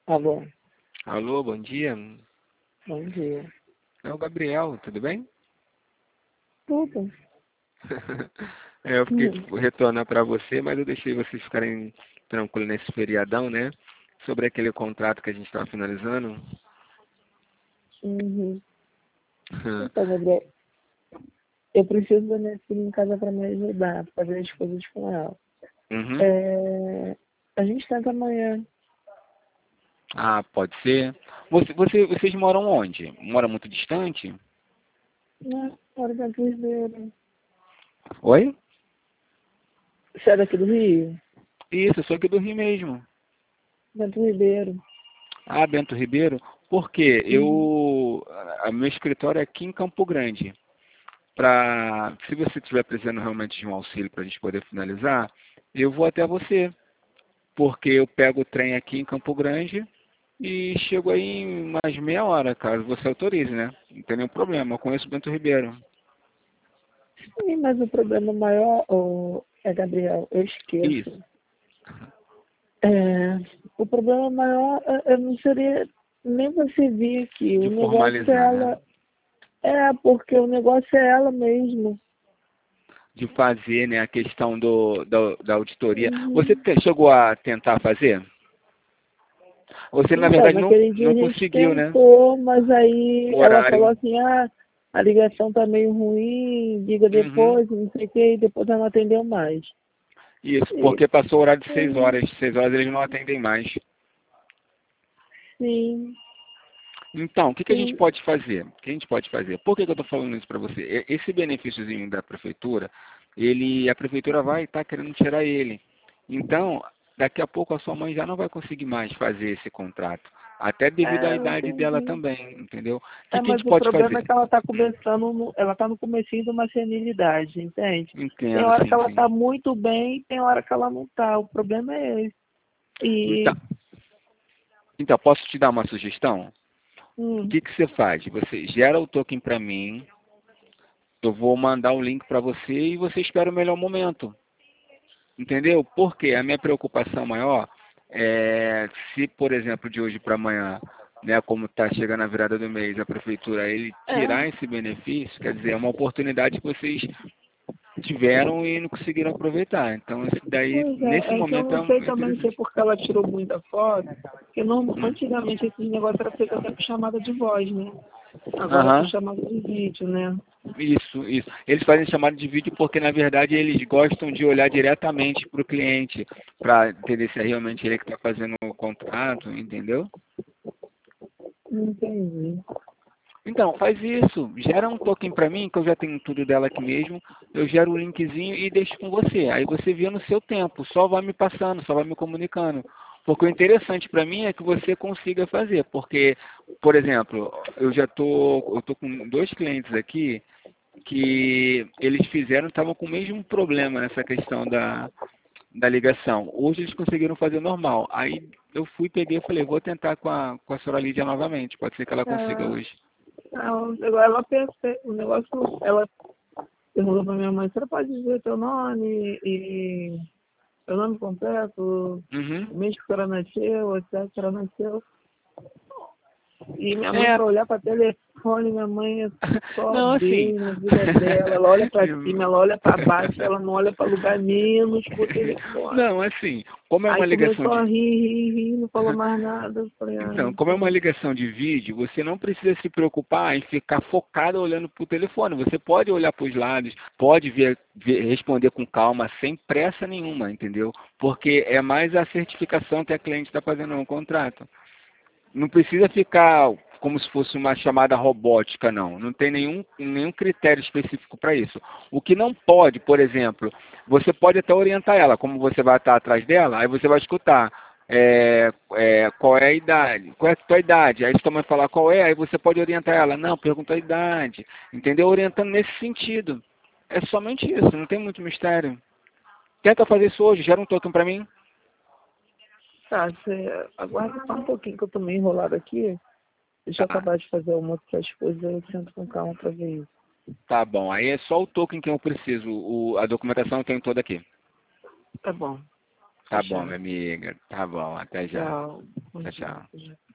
Alô, Alô, bom dia. bom dia. É o Gabriel, tudo bem? Tudo? Eu fiquei Uhum. de retornar para você, mas eu deixei vocês ficarem tranquilos nesse feriadão, né? Sobre aquele contrato que a gente estava finalizando. Uhum. Então, Gabriel, eu preciso da minha filha em casa para me ajudar, pra fazer as coisas com ela. Uhum. A gente tenta amanhã, Ah, pode ser. Vocês moram onde? Mora muito distante? né? Hora da Cruzeiro. Oi? Você é daqui do Rio? Isso, eu sou aqui do Rio mesmo. Bento Ribeiro. Ah, Bento Ribeiro? Porque Uhum. meu escritório é aqui em Campo Grande. Se você estiver precisando realmente de um auxílio para a gente poder finalizar, eu vou até você. Porque eu pego o trem aqui em Campo Grande e chego aí em mais meia hora, caso você autorize, né? Não tem nenhum problema, eu conheço o Bento Ribeiro. Sim, mas o problema maior, Gabriel, eu Isso, esqueço. É, o problema maior não seria nem você vir aqui. O de negócio é formalizar, né? ela. É, porque o negócio é ela mesmo. De fazer, né, a questão da auditoria. Você Uhum. chegou a tentar fazer? Você, na Então, verdade, naquele dia não a gente conseguiu, né? tentou, mas aí O ela falou horário. assim, a ligação tá meio ruim, liga Uhum. depois, não sei o que, e depois ela não atendeu mais. Isso, E, porque passou o horário de 6 hum, horas. 6 horas eles não atendem mais. sim, Então, o que a gente sim. pode fazer? O que a gente pode fazer? Por que eu estou falando isso para você? Esse benefíciozinho da prefeitura, a prefeitura vai estar querendo tirar ele. Então, daqui a pouco a sua mãe já não vai conseguir mais fazer esse contrato. Até devido à É, eu idade dela entendi. também, entendeu? O É, que a mas gente o pode problema é fazer? que ela tá começando, ela tá no comecinho de uma senilidade, entende? Tem Entendo, hora que sim, ela sim. tá muito bem, tem hora que ela não tá. O problema é esse. Então, E, posso te dar uma sugestão? O hum, que você faz? Você gera o token para mim, eu vou mandar o link para você e você espera o melhor momento. Entendeu? Porque a minha preocupação maior é se, por exemplo, de hoje para amanhã, né, como está chegando a virada do mês, a prefeitura ele é. tirar esse benefício, quer dizer, é uma oportunidade que vocês tiveram e não conseguiram aproveitar. Então, isso daí, Pois nesse é, é que eu momento, não sei é também se é interessante. porque ela tirou muita foto, porque Hum. antigamente esses negócios era feito até por chamada de voz, né? Agora é por Aham. chamada de vídeo, né? Isso, isso. Eles fazem chamada de vídeo porque, na verdade, eles gostam de olhar diretamente para o cliente, para entender se é realmente ele que está fazendo o contrato, entendeu? Entendi. Então, faz isso. Gera um token para mim, que eu já tenho tudo dela aqui mesmo. Eu gero o linkzinho e deixo com você. Aí você vê no seu tempo. Só vai me passando, só vai me comunicando. Porque o interessante para mim é que você consiga fazer. Porque, por exemplo, eu tô com dois clientes aqui que eles fizeram, estavam com o mesmo problema nessa questão da ligação. Hoje eles conseguiram fazer normal. Aí eu fui, peguei e falei, vou tentar com a senhora Lídia novamente. Pode ser que ela consiga Ah, hoje. agora ela pensa, o negócio, ela perguntou pra minha mãe, você pode dizer teu nome e teu nome completo, Uhum. o mês que a senhora nasceu, etc, a senhora nasceu. E minha mãe, É. para olhar para telefone, minha mãe é só Não, assim. Deus na vida dela. Ela olha para cima, ela olha para baixo, ela não olha para lugar menos pro telefone. Não, assim, como é Aí uma ligação começou a de. rir, não falou mais nada. Eu falei, Então, como é uma pô. ligação de vídeo, você não precisa se preocupar em ficar focado olhando para o telefone. Você pode olhar para os lados, pode responder com calma, sem pressa nenhuma, entendeu? Porque é mais a certificação que a cliente está fazendo no contrato. Não precisa ficar como se fosse uma chamada robótica, não. Não tem nenhum critério específico para isso. O que não pode, por exemplo, você pode até orientar ela, como você vai estar atrás dela, aí você vai escutar qual é a idade, qual é a tua idade, aí se tua mãe falar qual é, aí você pode orientar ela, não, pergunta a idade, entendeu? Orientando nesse sentido. É somente isso, não tem muito mistério. Tenta fazer isso hoje, gera um token para mim. Tá, você aguarda só um pouquinho que eu tô meio enrolado aqui. Deixa eu Tá. acabar de fazer uma outras coisas, aí eu sento com calma pra ver isso. Tá bom, aí é só o token que eu preciso. A documentação eu tenho toda aqui. Tá bom, Tá bom, fechado. minha amiga. Tá bom, até já. Tchau. Tchau, tchau. Já.